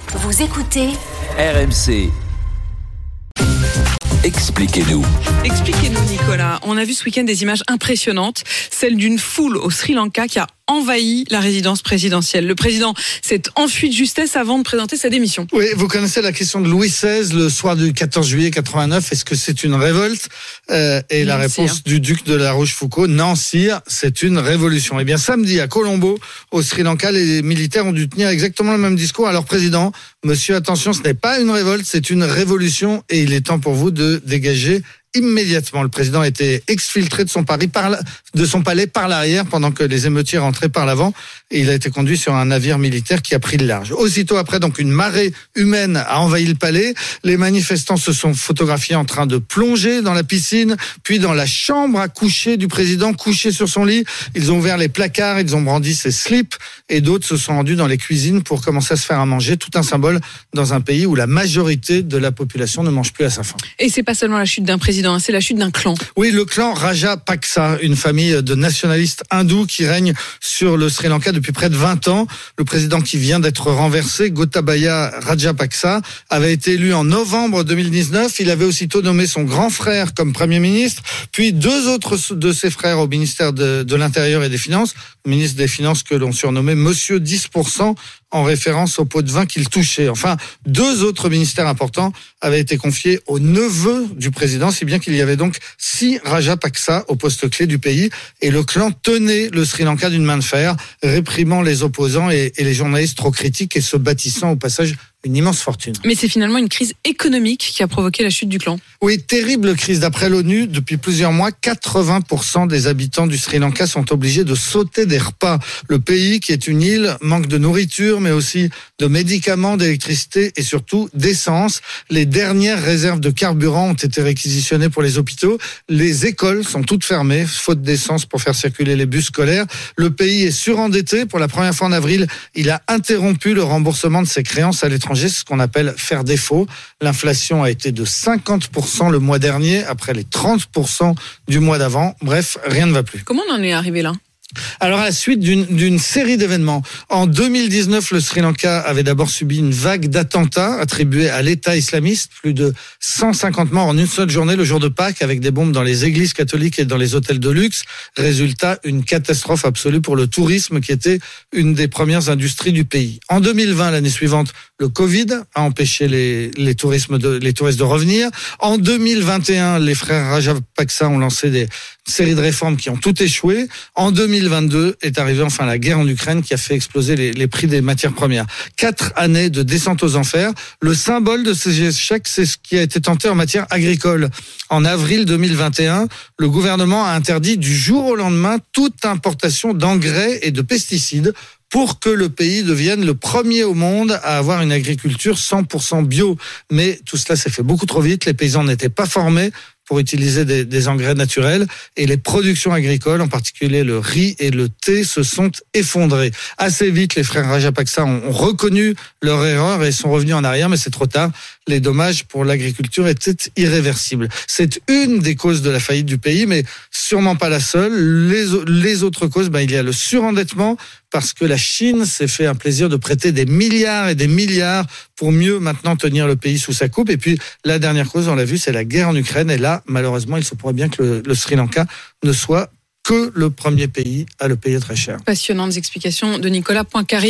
Vous écoutez RMC. Expliquez-nous. Expliquez-nous, Nicolas. On a vu ce week-end des images impressionnantes, celle d'une foule au Sri Lanka qui a envahi la résidence présidentielle. Le président s'est enfui de justesse avant de présenter sa démission. Oui, vous connaissez la question de Louis XVI le soir du 14 juillet 89. Est-ce que c'est une révolte Et la réponse du duc de la Rochefoucauld, non, sire, c'est une révolution. Eh bien, samedi, à Colombo, au Sri Lanka, les militaires ont dû tenir exactement le même discours à leur président. Monsieur, attention, ce n'est pas une révolte, c'est une révolution et il est temps pour vous de dégager immédiatement. Le président a été exfiltré de son palais par l'arrière pendant que les émeutiers rentraient par l'avant et il a été conduit sur un navire militaire qui a pris le large. Aussitôt après, donc, une marée humaine a envahi le palais. Les manifestants se sont photographiés en train de plonger dans la piscine, puis dans la chambre à coucher du président, couché sur son lit. Ils ont ouvert les placards, ils ont brandi ses slips et d'autres se sont rendus dans les cuisines pour commencer à se faire à manger. Tout un symbole dans un pays où la majorité de la population ne mange plus à sa faim. Et c'est pas seulement la chute d'un président, c'est la chute d'un clan. Oui, le clan Rajapaksa, une famille de nationalistes hindous qui règne sur le Sri Lanka depuis près de 20 ans. Le président qui vient d'être renversé, Gotabaya Rajapaksa, avait été élu en novembre 2019. Il avait aussitôt nommé son grand frère comme Premier ministre, puis deux autres de ses frères au ministère de l'Intérieur et des Finances. Le ministre des Finances que l'on surnommait Monsieur 10%, en référence au pot de vin qu'il touchait. Enfin, deux autres ministères importants avaient été confiés au neveu du président, si bien qu'il y avait donc 6 Rajapaksa au poste clé du pays. Et le clan tenait le Sri Lanka d'une main de fer, réprimant les opposants et les journalistes trop critiques et se bâtissant au passage une immense fortune. Mais c'est finalement une crise économique qui a provoqué la chute du clan. Oui, terrible crise. D'après l'ONU, depuis plusieurs mois, 80% des habitants du Sri Lanka sont obligés de sauter des repas. Le pays, qui est une île, manque de nourriture, mais aussi de médicaments, d'électricité et surtout d'essence. Les dernières réserves de carburant ont été réquisitionnées pour les hôpitaux. Les écoles sont toutes fermées, faute d'essence pour faire circuler les bus scolaires. Le pays est surendetté. Pour la première fois en avril, il a interrompu le remboursement de ses créances à l'étranger. C'est ce qu'on appelle faire défaut. L'inflation a été de 50% le mois dernier, après les 30% du mois d'avant. Bref, rien ne va plus. Comment on en est arrivé là ? Alors, à la suite d'une série d'événements, en 2019, le Sri Lanka avait d'abord subi une vague d'attentats attribués à l'État islamiste, plus de 150 morts en une seule journée, le jour de Pâques, avec des bombes dans les églises catholiques et dans les hôtels de luxe. Résultat, une catastrophe absolue pour le tourisme, qui était une des premières industries du pays. En 2020, l'année suivante, le Covid a empêché les touristes de revenir. En 2021, les frères Rajapaksa ont lancé des séries de réformes qui ont tout échoué. En 2022 est arrivée enfin la guerre en Ukraine qui a fait exploser les prix des matières premières. 4 années de descente aux enfers. Le symbole de ces échecs, c'est ce qui a été tenté en matière agricole. En avril 2021, le gouvernement a interdit du jour au lendemain toute importation d'engrais et de pesticides pour que le pays devienne le premier au monde à avoir une agriculture 100% bio. Mais tout cela s'est fait beaucoup trop vite. Les paysans n'étaient pas formés pour utiliser des engrais naturels et les productions agricoles, en particulier le riz et le thé, se sont effondrées. Assez vite, les frères Rajapaksa ont reconnu leur erreur et sont revenus en arrière, mais c'est trop tard. Les dommages pour l'agriculture étaient irréversibles. C'est une des causes de la faillite du pays, mais sûrement pas la seule. Les autres causes, il y a le surendettement, parce que la Chine s'est fait un plaisir de prêter des milliards et des milliards pour mieux maintenant tenir le pays sous sa coupe. Et puis, la dernière cause, on l'a vu, c'est la guerre en Ukraine. Et là, malheureusement, il se pourrait bien que le Sri Lanka ne soit que le premier pays à le payer très cher. Passionnantes explications de Nicolas Poincaré.